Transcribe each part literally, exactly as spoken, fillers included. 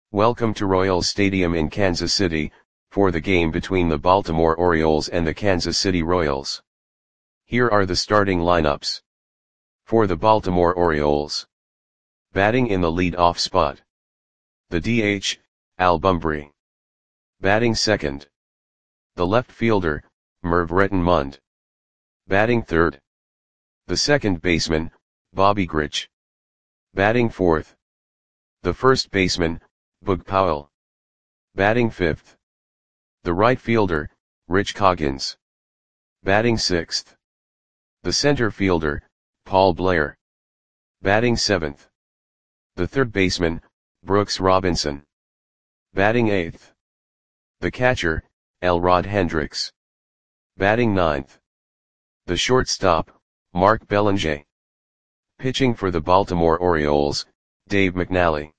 Welcome to Royals Stadium in Kansas City, for the game between the Baltimore Orioles and the Kansas City Royals. Here are the starting lineups. For the Baltimore Orioles. Batting in the lead-off spot. The D H, Al Bumbry. Batting second. The left fielder, Merv Rettenmund. Batting third. The second baseman, Bobby Grich. Batting fourth. The first baseman, Boog Powell. Batting fifth. The right fielder, Rich Coggins. Batting sixth. The center fielder, Paul Blair. Batting seventh. The third baseman, Brooks Robinson. Batting eighth. The catcher, Elrod Hendricks. Batting ninth. The shortstop, Mark Belanger. Pitching for the Baltimore Orioles, Dave McNally.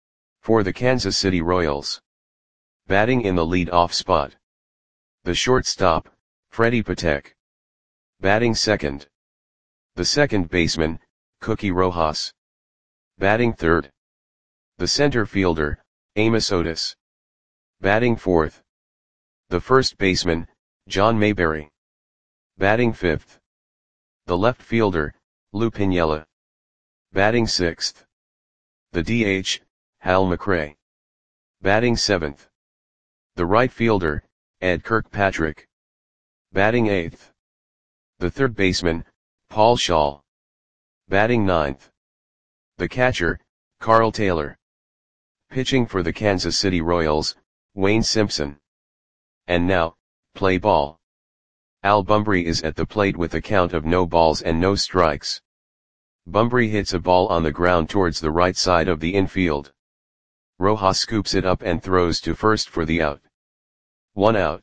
For the Kansas City Royals. Batting in the lead-off spot. The shortstop, Freddie Patek. Batting second. The second baseman, Cookie Rojas. Batting third. The center fielder, Amos Otis. Batting fourth. The first baseman, John Mayberry. Batting fifth. The left fielder, Lou Piniella. Batting sixth. The D H, Hal McRae. Batting seventh. The right fielder, Ed Kirkpatrick. Batting eighth. The third baseman, Paul Shaw. Batting ninth. The catcher, Carl Taylor. Pitching for the Kansas City Royals, Wayne Simpson. And now, play ball. Al Bumbry is at the plate with a count of no balls and no strikes. Bumbry hits a ball on the ground towards the right side of the infield. Rojas scoops it up and throws to first for the out. One out.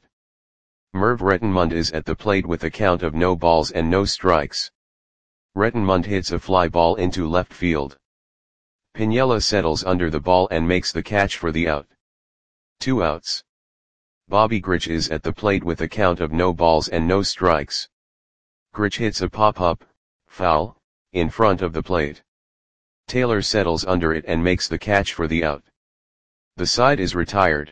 Merv Rettenmund is at the plate with a count of no balls and no strikes. Rettenmund hits a fly ball into left field. Piniella settles under the ball and makes the catch for the out. Two outs. Bobby Grich is at the plate with a count of no balls and no strikes. Grich hits a pop-up, foul, in front of the plate. Taylor settles under it and makes the catch for the out. The side is retired.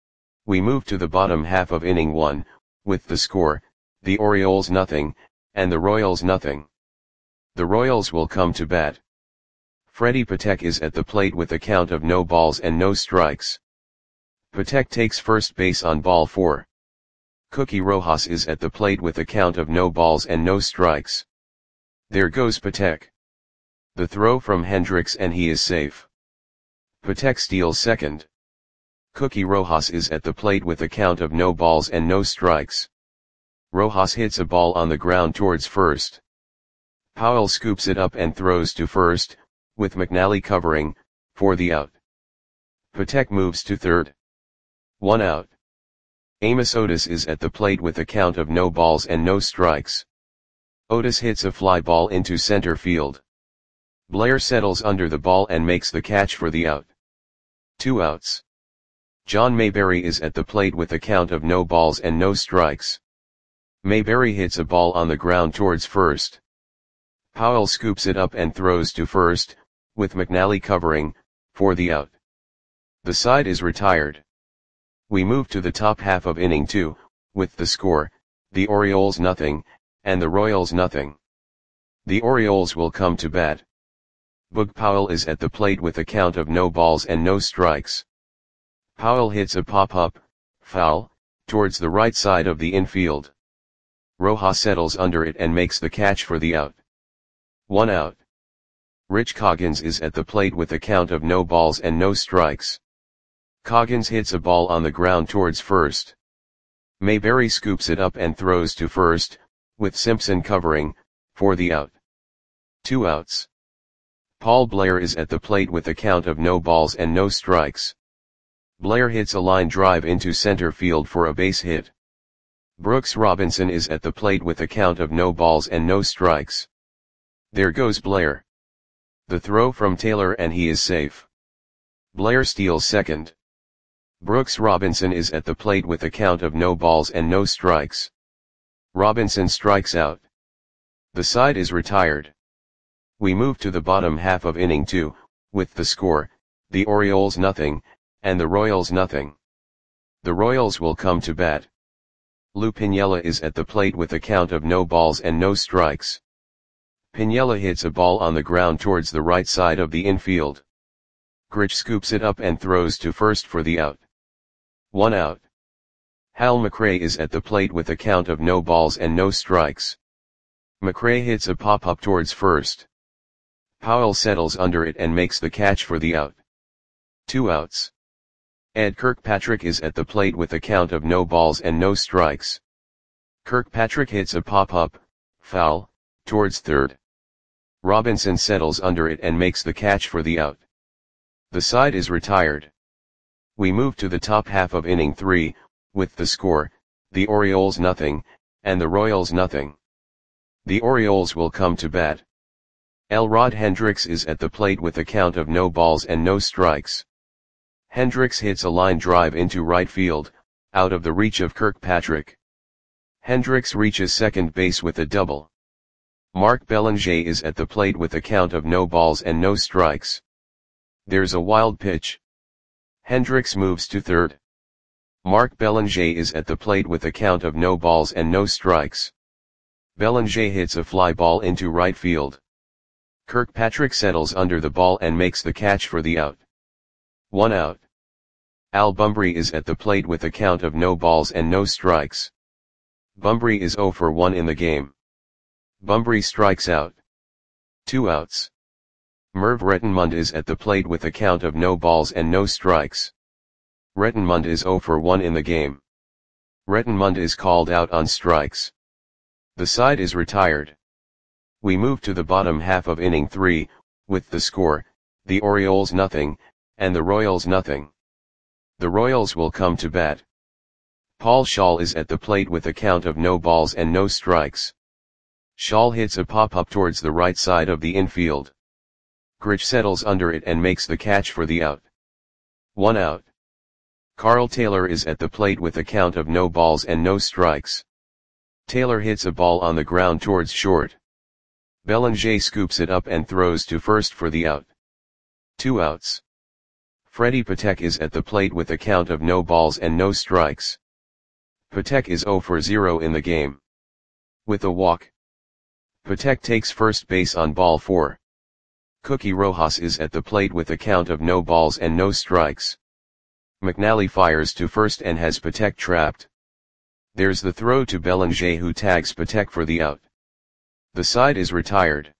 We move to the bottom half of inning one, with the score, the Orioles nothing, and the Royals nothing. The Royals will come to bat. Freddie Patek is at the plate with a count of no balls and no strikes. Patek takes first base on ball four. Cookie Rojas is at the plate with a count of no balls and no strikes. There goes Patek. The throw from Hendricks and he is safe. Patek steals second. Cookie Rojas is at the plate with a count of no balls and no strikes. Rojas hits a ball on the ground towards first. Powell scoops it up and throws to first, with McNally covering, for the out. Patek moves to third. One out. Amos Otis is at the plate with a count of no balls and no strikes. Otis hits a fly ball into center field. Blair settles under the ball and makes the catch for the out. Two outs. John Mayberry is at the plate with a count of no balls and no strikes. Mayberry hits a ball on the ground towards first. Powell scoops it up and throws to first, with McNally covering, for the out. The side is retired. We move to the top half of inning two, with the score, the Orioles nothing, and the Royals nothing. The Orioles will come to bat. Boog Powell is at the plate with a count of no balls and no strikes. Powell hits a pop-up, foul, towards the right side of the infield. Rojas settles under it and makes the catch for the out. One out. Rich Coggins is at the plate with a count of no balls and no strikes. Coggins hits a ball on the ground towards first. Mayberry scoops it up and throws to first, with Simpson covering, for the out. Two outs. Paul Blair is at the plate with a count of no balls and no strikes. Blair hits a line drive into center field for a base hit. Brooks Robinson is at the plate with a count of no balls and no strikes. There goes Blair. The throw from Taylor and he is safe. Blair steals second. Brooks Robinson is at the plate with a count of no balls and no strikes. Robinson strikes out. The side is retired. We move to the bottom half of inning two, with the score, the Orioles nothing, and the Royals nothing. The Royals will come to bat. Lou Piniella is at the plate with a count of no balls and no strikes. Piniella hits a ball on the ground towards the right side of the infield. Grich scoops it up and throws to first for the out. One out. Hal McRae is at the plate with a count of no balls and no strikes. McRae hits a pop-up towards first. Powell settles under it and makes the catch for the out. Two outs. Ed Kirkpatrick is at the plate with a count of no balls and no strikes. Kirkpatrick hits a pop-up, foul, towards third. Robinson settles under it and makes the catch for the out. The side is retired. We move to the top half of inning three, with the score, the Orioles nothing, and the Royals nothing. The Orioles will come to bat. Elrod Hendricks is at the plate with a count of no balls and no strikes. Hendricks hits a line drive into right field, out of the reach of Kirkpatrick. Hendricks reaches second base with a double. Mark Belanger is at the plate with a count of no balls and no strikes. There's a wild pitch. Hendricks moves to third. Mark Belanger is at the plate with a count of no balls and no strikes. Belanger hits a fly ball into right field. Kirkpatrick settles under the ball and makes the catch for the out. One out. Al Bumbry is at the plate with a count of no balls and no strikes. Bumbry is oh for one in the game. Bumbry strikes out. Two outs. Merv Rettenmund is at the plate with a count of no balls and no strikes. Rettenmund is oh for one in the game. Rettenmund is called out on strikes. The side is retired. We move to the bottom half of inning three, with the score, the Orioles nothing, and the Royals nothing. The Royals will come to bat. Paul Schall is at the plate with a count of no balls and no strikes. Schall hits a pop-up towards the right side of the infield. Grich settles under it and makes the catch for the out. One out. Carl Taylor is at the plate with a count of no balls and no strikes. Taylor hits a ball on the ground towards short. Belanger scoops it up and throws to first for the out. Two outs. Freddie Patek is at the plate with a count of no balls and no strikes. Patek is oh for zero in the game. With a walk. Patek takes first base on ball four. Cookie Rojas is at the plate with a count of no balls and no strikes. McNally fires to first and has Patek trapped. There's the throw to Belanger, who tags Patek for the out. The side is retired.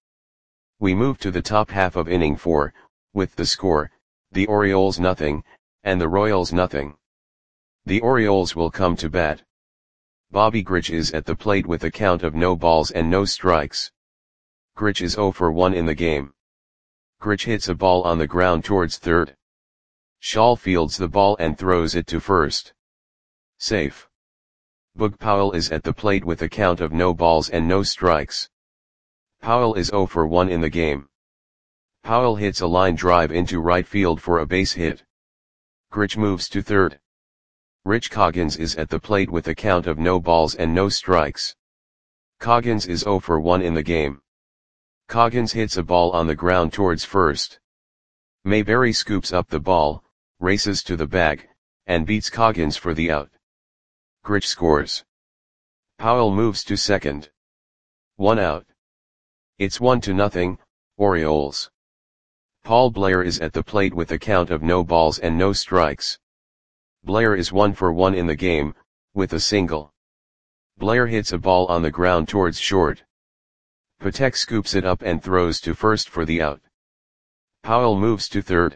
We move to the top half of inning four, with the score, the Orioles nothing, and the Royals nothing. The Orioles will come to bat. Bobby Grich is at the plate with a count of no balls and no strikes. Grich is oh for one in the game. Grich hits a ball on the ground towards third. Schall fields the ball and throws it to first. Safe. Boog Powell is at the plate with a count of no balls and no strikes. Powell is oh for one in the game. Powell hits a line drive into right field for a base hit. Grich moves to third. Rich Coggins is at the plate with a count of no balls and no strikes. Coggins is oh for one in the game. Coggins hits a ball on the ground towards first. Mayberry scoops up the ball, races to the bag, and beats Coggins for the out. Grich scores. Powell moves to second. One out. It's one to nothing, Orioles. Paul Blair is at the plate with a count of no balls and no strikes. Blair is one for one in the game, with a single. Blair hits a ball on the ground towards short. Patek scoops it up and throws to first for the out. Powell moves to third.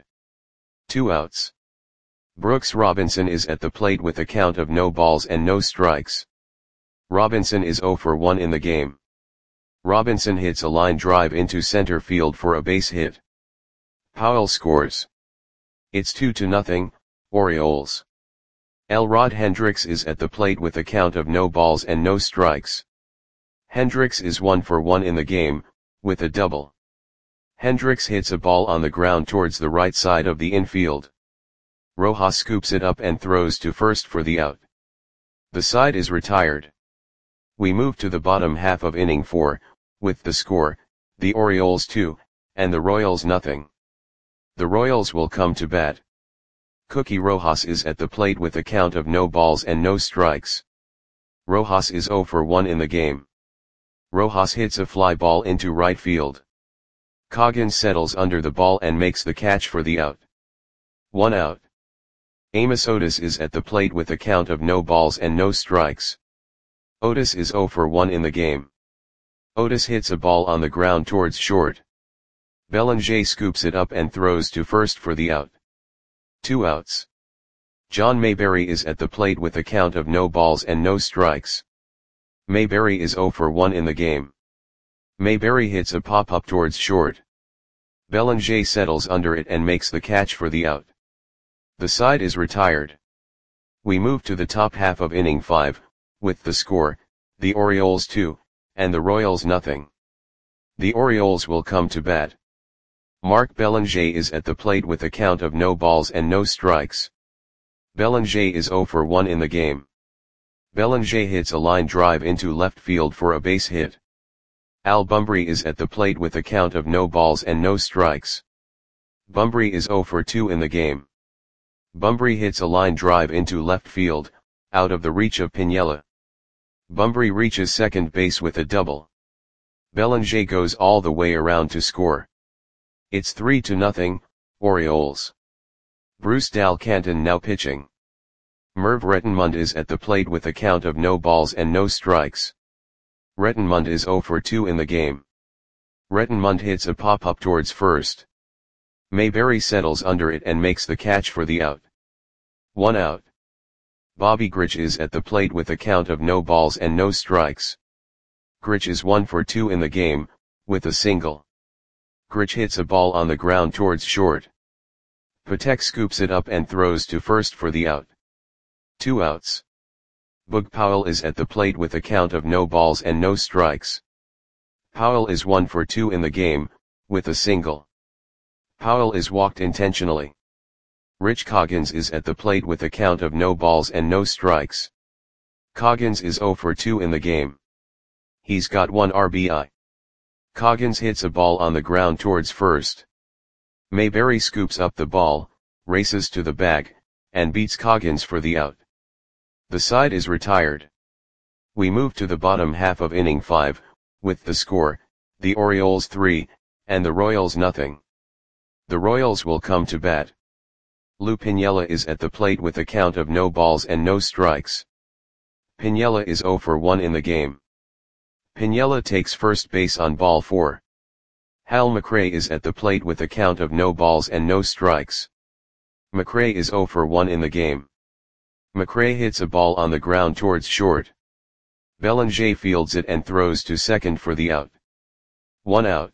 Two outs. Brooks Robinson is at the plate with a count of no balls and no strikes. Robinson is oh for one in the game. Robinson hits a line drive into center field for a base hit. Powell scores. It's two to nothing, Orioles. Elrod Hendricks is at the plate with a count of no balls and no strikes. Hendricks is one for one in the game, with a double. Hendricks hits a ball on the ground towards the right side of the infield. Rojas scoops it up and throws to first for the out. The side is retired. We move to the bottom half of inning four, with the score, the Orioles two, and the Royals nothing. The Royals will come to bat. Cookie Rojas is at the plate with a count of no balls and no strikes. Rojas is zero for one in the game. Rojas hits a fly ball into right field. Coggins settles under the ball and makes the catch for the out. One out. Amos Otis is at the plate with a count of no balls and no strikes. Otis is zero for one in the game. Otis hits a ball on the ground towards short. Belanger scoops it up and throws to first for the out. Two outs. John Mayberry is at the plate with a count of no balls and no strikes. Mayberry is zero for one in the game. Mayberry hits a pop-up towards short. Belanger settles under it and makes the catch for the out. The side is retired. We move to the top half of inning five, with the score, the Orioles two, and the Royals nothing. The Orioles will come to bat. Mark Belanger is at the plate with a count of no balls and no strikes. Belanger is zero for one in the game. Belanger hits a line drive into left field for a base hit. Al Bumbry is at the plate with a count of no balls and no strikes. Bumbry is zero for two in the game. Bumbry hits a line drive into left field, out of the reach of Piniella. Bumbry reaches second base with a double. Belanger goes all the way around to score. It's three to nothing, Orioles. Bruce Dalcanton now pitching. Merv Rettenmund is at the plate with a count of no balls and no strikes. Rettenmund is zero for two in the game. Rettenmund hits a pop-up towards first. Mayberry settles under it and makes the catch for the out. One out. Bobby Grich is at the plate with a count of no balls and no strikes. Grich is one for two in the game, with a single. Grich hits a ball on the ground towards short. Patek scoops it up and throws to first for the out. Two outs. Boog Powell is at the plate with a count of no balls and no strikes. Powell is one for two in the game, with a single. Powell is walked intentionally. Rich Coggins is at the plate with a count of no balls and no strikes. Coggins is zero for two in the game. He's got one R B I. Coggins hits a ball on the ground towards first. Mayberry scoops up the ball, races to the bag, and beats Coggins for the out. The side is retired. We move to the bottom half of inning five, with the score, the Orioles three, and the Royals nothing. The Royals will come to bat. Lou Piniella is at the plate with a count of no balls and no strikes. Piniella is zero for one in the game. Piniella takes first base on ball four. Hal McRae is at the plate with a count of no balls and no strikes. McRae is zero for one in the game. McRae hits a ball on the ground towards short. Belanger fields it and throws to second for the out. One out.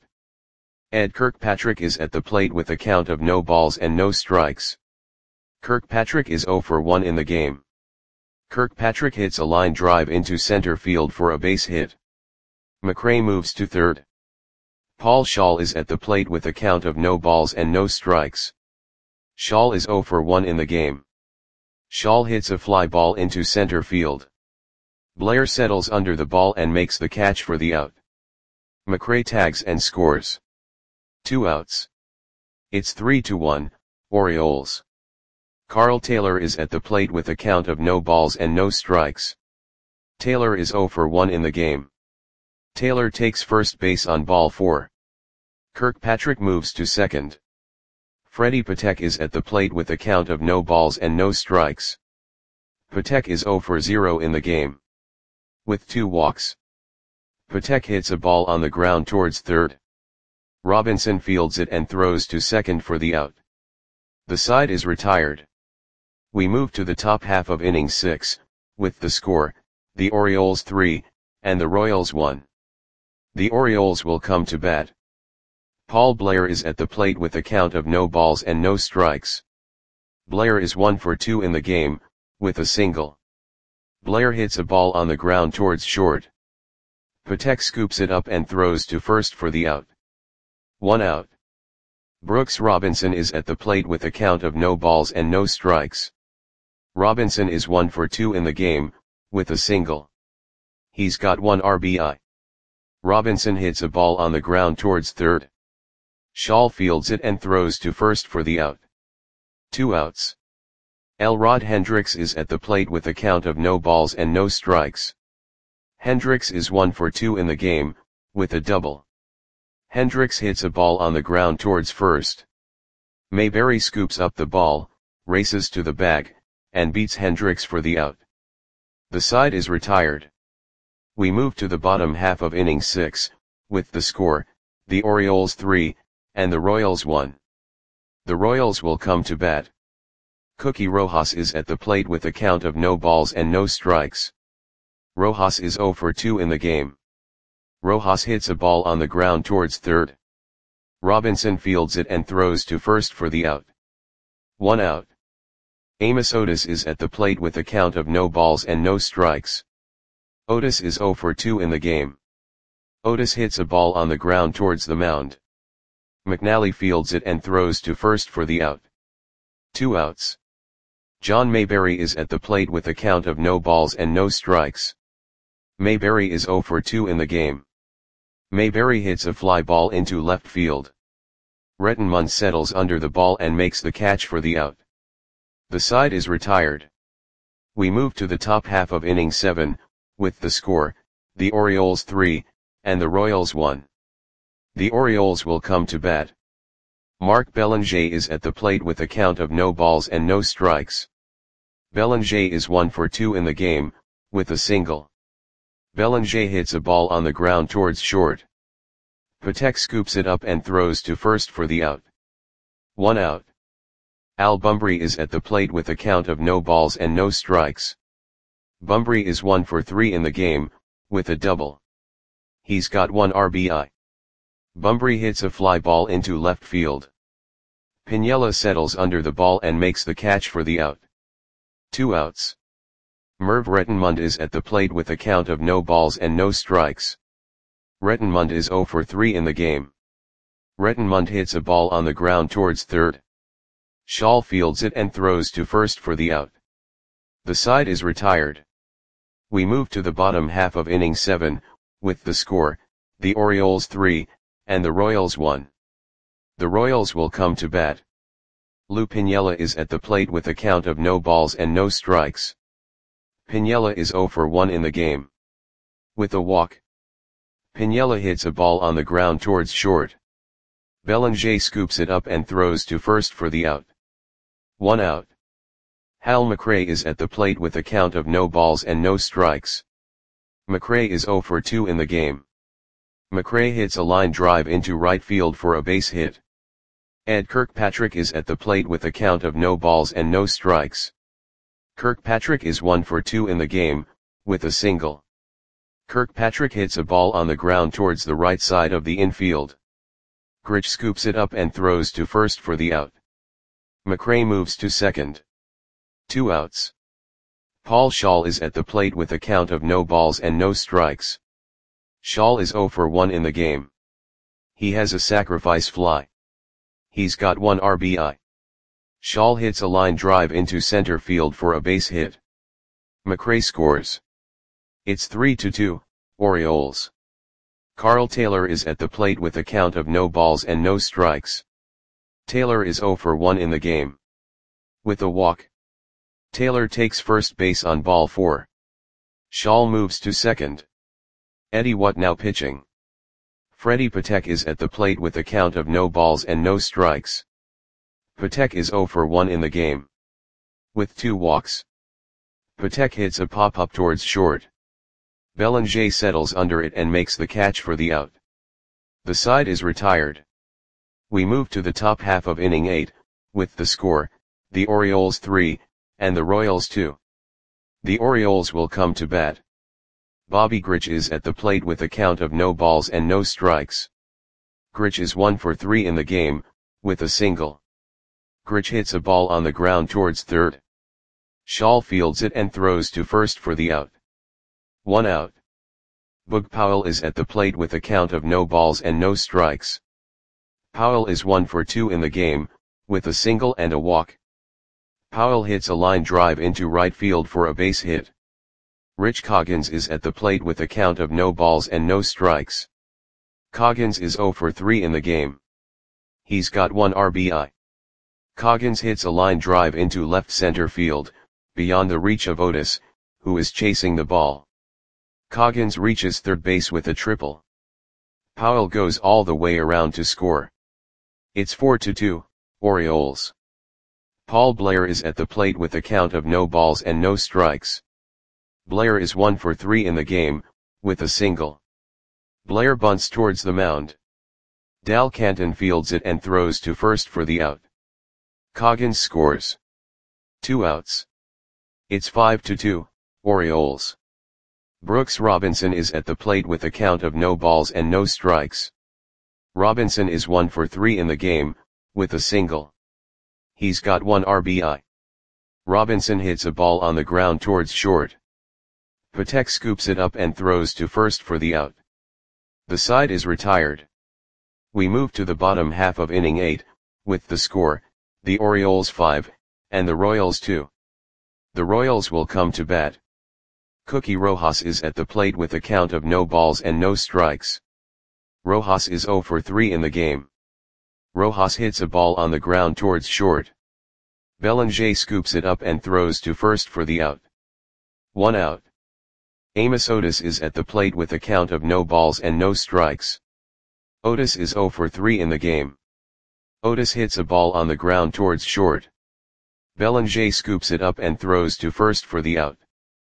Ed Kirkpatrick is at the plate with a count of no balls and no strikes. Kirkpatrick is zero for one in the game. Kirkpatrick hits a line drive into center field for a base hit. McRae moves to third. Paul Shaw is at the plate with a count of no balls and no strikes. Shaw is zero for one in the game. Shaw hits a fly ball into center field. Blair settles under the ball and makes the catch for the out. McRae tags and scores. Two outs. It's three to one, Orioles. Carl Taylor is at the plate with a count of no balls and no strikes. Taylor is zero for one in the game. Taylor takes first base on ball four. Kirkpatrick moves to second. Freddie Patek is at the plate with a count of no balls and no strikes. Patek is zero for zero in the game. With two walks. Patek hits a ball on the ground towards third. Robinson fields it and throws to second for the out. The side is retired. We move to the top half of inning six, with the score, the Orioles three, and the Royals one. The Orioles will come to bat. Paul Blair is at the plate with a count of no balls and no strikes. Blair is one for two in the game, with a single. Blair hits a ball on the ground towards short. Patek scoops it up and throws to first for the out. One out. Brooks Robinson is at the plate with a count of no balls and no strikes. Robinson is one for two in the game, with a single. He's got one R B I. Robinson hits a ball on the ground towards third. Shaw fields it and throws to first for the out. Two outs. Elrod Hendricks is at the plate with a count of no balls and no strikes. Hendricks is one for two in the game, with a double. Hendricks hits a ball on the ground towards first. Mayberry scoops up the ball, races to the bag, and beats Hendricks for the out. The side is retired. We move to the bottom half of inning six, with the score, the Orioles three, and the Royals one. The Royals will come to bat. Cookie Rojas is at the plate with a count of no balls and no strikes. Rojas is zero for two in the game. Rojas hits a ball on the ground towards third. Robinson fields it and throws to first for the out. One out. Amos Otis is at the plate with a count of no balls and no strikes. Otis is zero for two in the game. Otis hits a ball on the ground towards the mound. McNally fields it and throws to first for the out. Two outs. John Mayberry is at the plate with a count of no balls and no strikes. Mayberry is zero for two in the game. Mayberry hits a fly ball into left field. Rettenmund settles under the ball and makes the catch for the out. The side is retired. We move to the top half of inning seven, with the score, the Orioles three, and the Royals one. The Orioles will come to bat. Mark Belanger is at the plate with a count of no balls and no strikes. Belanger is one for two in the game, with a single. Belanger hits a ball on the ground towards short. Patek scoops it up and throws to first for the out. One out. Al Bumbry is at the plate with a count of no balls and no strikes. Bumbry is one for three in the game, with a double. He's got one R B I. Bumbry hits a fly ball into left field. Piniella settles under the ball and makes the catch for the out. Two outs. Merv Rettenmund is at the plate with a count of no balls and no strikes. Rettenmund is zero for three in the game. Rettenmund hits a ball on the ground towards third. Schall fields it and throws to first for the out. The side is retired. We move to the bottom half of inning seven, with the score, the Orioles three, and the Royals one. The Royals will come to bat. Lou Piniella is at the plate with a count of no balls and no strikes. Piniella is zero for one in the game. With a walk. Piniella hits a ball on the ground towards short. Belanger scoops it up and throws to first for the out. One out. Hal McRae is at the plate with a count of no balls and no strikes. McRae is zero for two in the game. McRae hits a line drive into right field for a base hit. Ed Kirkpatrick is at the plate with a count of no balls and no strikes. Kirkpatrick is one for two in the game, with a single. Kirkpatrick hits a ball on the ground towards the right side of the infield. Grich scoops it up and throws to first for the out. McRae moves to second. Two outs. Paul Schall is at the plate with a count of no balls and no strikes. Schall is zero for one in the game. He has a sacrifice fly. He's got one R B I. Schall hits a line drive into center field for a base hit. McRae scores. It's three to two, Orioles. Carl Taylor is at the plate with a count of no balls and no strikes. Taylor is zero for one in the game. With a walk. Taylor takes first base on ball four. Schall moves to second. Eddie What now pitching. Freddie Patek is at the plate with a count of no balls and no strikes. Patek is zero for one in the game. With two walks. Patek hits a pop-up towards short. Belanger settles under it and makes the catch for the out. The side is retired. We move to the top half of inning eight, with the score, the Orioles three, and the Royals two. The Orioles will come to bat. Bobby Grich is at the plate with a count of no balls and no strikes. Grich is one for three in the game, with a single. Grich hits a ball on the ground towards third. Schall fields it and throws to first for the out. One out. Boog Powell is at the plate with a count of no balls and no strikes. Powell is one for two in the game, with a single and a walk. Powell hits a line drive into right field for a base hit. Rich Coggins is at the plate with a count of no balls and no strikes. Coggins is zero for three in the game. He's got one R B I. Coggins hits a line drive into left center field, beyond the reach of Otis, who is chasing the ball. Coggins reaches third base with a triple. Powell goes all the way around to score. It's four to two, Orioles. Paul Blair is at the plate with a count of no balls and no strikes. Blair is one for three in the game, with a single. Blair bunts towards the mound. Dal Canton fields it and throws to first for the out. Coggins scores. Two outs. It's five to two, Orioles. Brooks Robinson is at the plate with a count of no balls and no strikes. Robinson is one for three in the game, with a single. He's got one R B I. Robinson hits a ball on the ground towards short. Patek scoops it up and throws to first for the out. The side is retired. We move to the bottom half of inning eight, with the score, the Orioles five, and the Royals two. The Royals will come to bat. Cookie Rojas is at the plate with a count of no balls and no strikes. Rojas is zero for three in the game. Rojas hits a ball on the ground towards short. Belanger scoops it up and throws to first for the out. One out. Amos Otis is at the plate with a count of no balls and no strikes. Otis is zero for three in the game. Otis hits a ball on the ground towards short. Belanger scoops it up and throws to first for the out.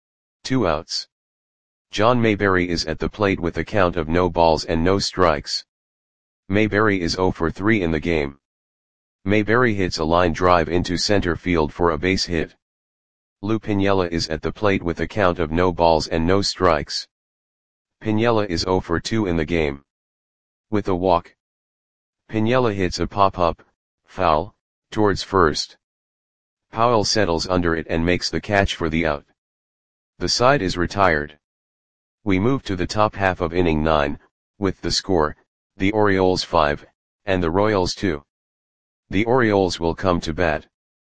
Two outs. John Mayberry is at the plate with a count of no balls and no strikes. Mayberry is zero for three in the game. Mayberry hits a line drive into center field for a base hit. Lou Piniella is at the plate with a count of no balls and no strikes. Piniella is zero for two in the game. With a walk. Piniella hits a pop-up, foul, towards first. Powell settles under it and makes the catch for the out. The side is retired. We move to the top half of inning nine, with the score, the Orioles five, and the Royals two. The Orioles will come to bat.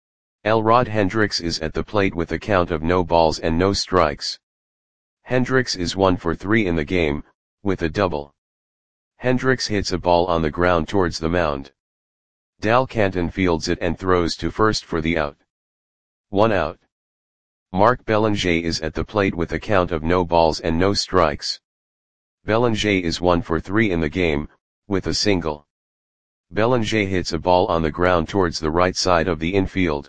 Elrod Hendricks is at the plate with a count of no balls and no strikes. Hendricks is one for three in the game, with a double. Hendricks hits a ball on the ground towards the mound. Dal Canton fields it and throws to first for the out. One out. Mark Belanger is at the plate with a count of no balls and no strikes. Belanger is one for three in the game, with a single. Belanger hits a ball on the ground towards the right side of the infield.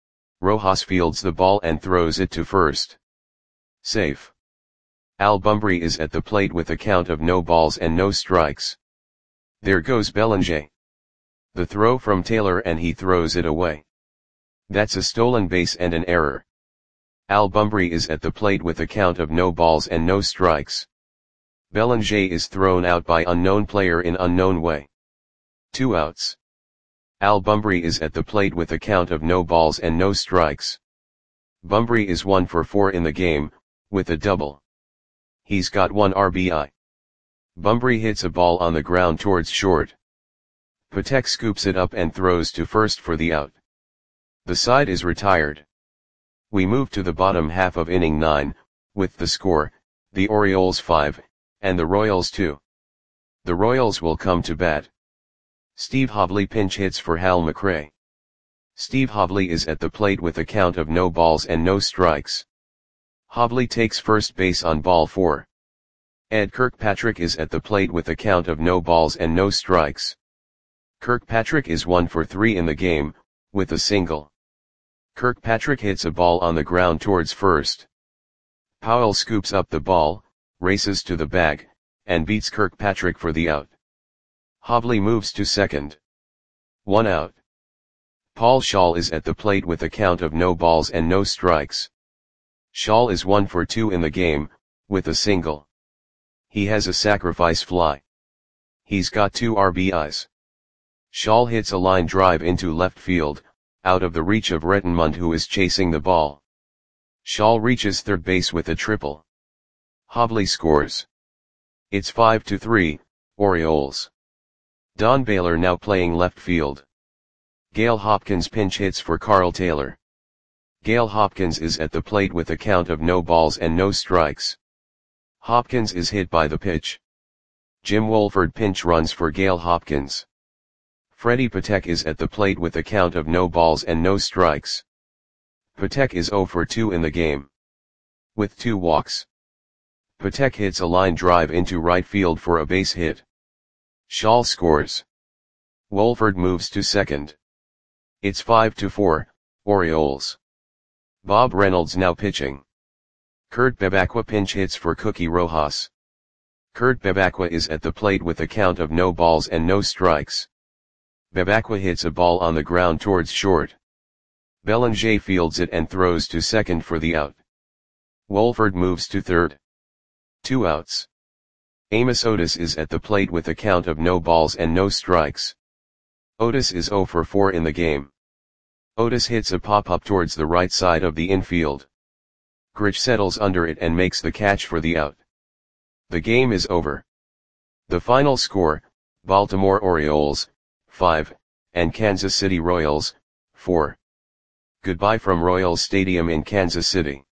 Rojas fields the ball and throws it to first. Safe. Al Bumbry is at the plate with a count of no balls and no strikes. There goes Belanger. The throw from Taylor and he throws it away. That's a stolen base and an error. Al Bumbry is at the plate with a count of no balls and no strikes. Belanger is thrown out by unknown player in unknown way. Two outs. Al Bumbry is at the plate with a count of no balls and no strikes. Bumbry is one for four in the game, with a double. He's got one R B I. Bumbry hits a ball on the ground towards short. Patek scoops it up and throws to first for the out. The side is retired. We move to the bottom half of inning nine, with the score, the Orioles five, and the Royals two. The Royals will come to bat. Steve Hobley pinch hits for Hal McRae. Steve Hobley is at the plate with a count of no balls and no strikes. Hobley takes first base on ball four. Ed Kirkpatrick is at the plate with a count of no balls and no strikes. Kirkpatrick is one for three in the game, with a single. Kirkpatrick hits a ball on the ground towards first. Powell scoops up the ball, races to the bag, and beats Kirkpatrick for the out. Hobley moves to second. One out. Paul Shaw is at the plate with a count of no balls and no strikes. Shaw is one for two in the game, with a single. He has a sacrifice fly. He's got two R B Is. Shaw hits a line drive into left field, out of the reach of Rettenmund who is chasing the ball. Shaw reaches third base with a triple. Hobley scores. It's five to three, Orioles. Don Baylor now playing left field. Gale Hopkins pinch hits for Carl Taylor. Gale Hopkins is at the plate with a count of no balls and no strikes. Hopkins is hit by the pitch. Jim Wolford pinch runs for Gale Hopkins. Freddie Patek is at the plate with a count of no balls and no strikes. Patek is zero for two in the game. With two walks. Patek hits a line drive into right field for a base hit. Scholl scores. Wolford moves to second. It's five to four, Orioles. Bob Reynolds now pitching. Kurt Bebacqua pinch hits for Cookie Rojas. Kurt Bebacqua is at the plate with a count of no balls and no strikes. Bebacqua hits a ball on the ground towards short. Bellinger fields it and throws to second for the out. Wolford moves to third. Two outs. Amos Otis is at the plate with a count of no balls and no strikes. Otis is zero for four in the game. Otis hits a pop-up towards the right side of the infield. Grich settles under it and makes the catch for the out. The game is over. The final score, Baltimore Orioles, five, and Kansas City Royals, four. Goodbye from Royals Stadium in Kansas City.